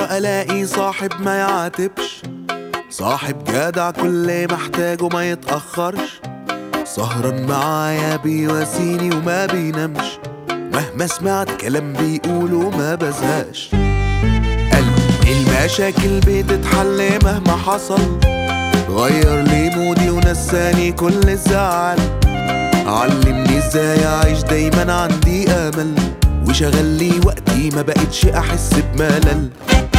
الاقي صاحب ما يعاتبش، صاحب جدع كل محتاجه ما يتأخرش، سهران معايا بيواسيني وما بينامش، مهما سمعت كلام بيقوله ما بزهقش. قلبي المشاكل بتتحل مهما حصل، غير لي مودي ونساني كل الزعل، علمني ازاي اعيش دايما عندي امل، وشغل لي وقتي ما بقتش احس بملل.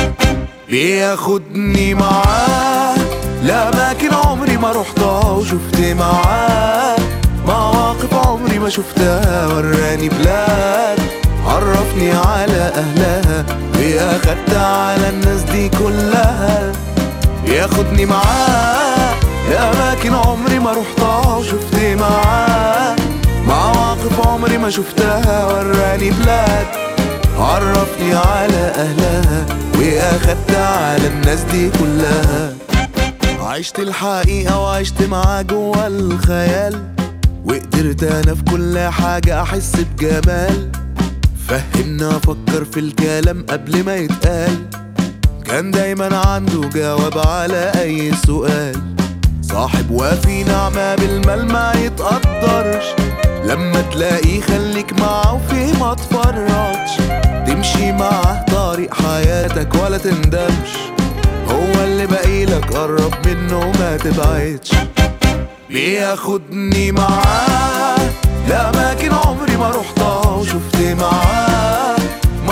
بياخدني معاه لأماكن عمري ما روحتها، وشفت معاه مواقف عمري ما شفتها، وراني بلاد عرفني على أهلها، وأخدت على الناس دي كلها. بياخدني معاه لأماكن عمري ما روحتها، وشفت معاه مواقف عمري ما شفتها، وراني بلاد عرفني على أهلها، وأخدت على الناس دي كلها. عشت الحقيقة وعشت معاه جوا الخيال، وقدرت أنا في كل حاجة أحس بجمال، فهمنا أفكر في الكلام قبل ما يتقال، كان دايما عنده جواب على أي سؤال، صاحب وفي نعمة بالمال ما يتقدرش، لما تلاقيه خليك معاه وفيه ما تفرطش، تمشي معاه طريق حياتك ولا تندمش، هو اللي باقيلك قرب منه ما تبعدش. بياخدني معاه لأماكن عمري ما روحتها، وشفت معاه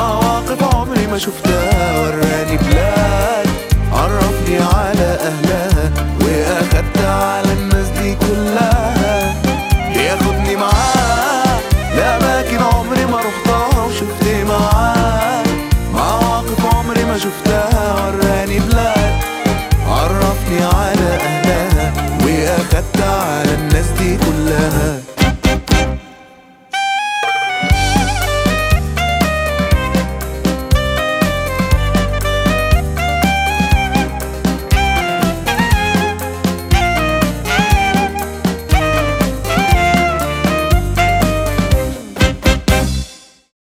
مواقف عمري ما شفتها، وراني بلاد عرفني على أهلها،